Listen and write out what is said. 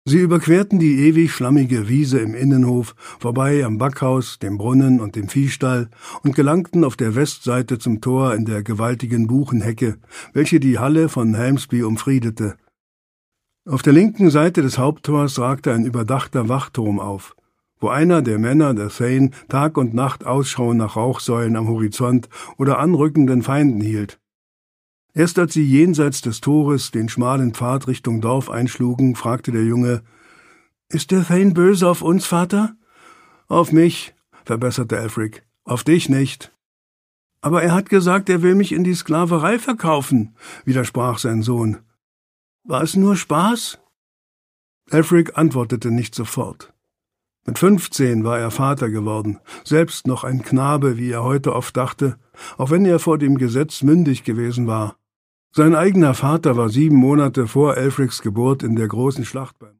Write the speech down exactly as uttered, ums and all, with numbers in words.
Sie überquerten die ewig schlammige Wiese im Innenhof, vorbei am Backhaus, dem Brunnen und dem Viehstall und gelangten auf der Westseite zum Tor in der gewaltigen Buchenhecke, welche die Halle von Helmsby umfriedete. Auf der linken Seite des Haupttors ragte ein überdachter Wachturm auf, wo einer der Männer der Thane Tag und Nacht Ausschau nach Rauchsäulen am Horizont oder anrückenden Feinden hielt. Erst als sie jenseits des Tores den schmalen Pfad Richtung Dorf einschlugen, fragte der Junge: »Ist der Thane böse auf uns, Vater?« »Auf mich«, verbesserte Elfric, »auf dich nicht.« »Aber er hat gesagt, er will mich in die Sklaverei verkaufen«, widersprach sein Sohn. »War es nur Spaß?« Elfric antwortete nicht sofort. Mit fünfzehn war er Vater geworden, selbst noch ein Knabe, wie er heute oft dachte, auch wenn er vor dem Gesetz mündig gewesen war. Sein eigener Vater war sieben Monate vor Elfrics Geburt in der großen Schlacht beim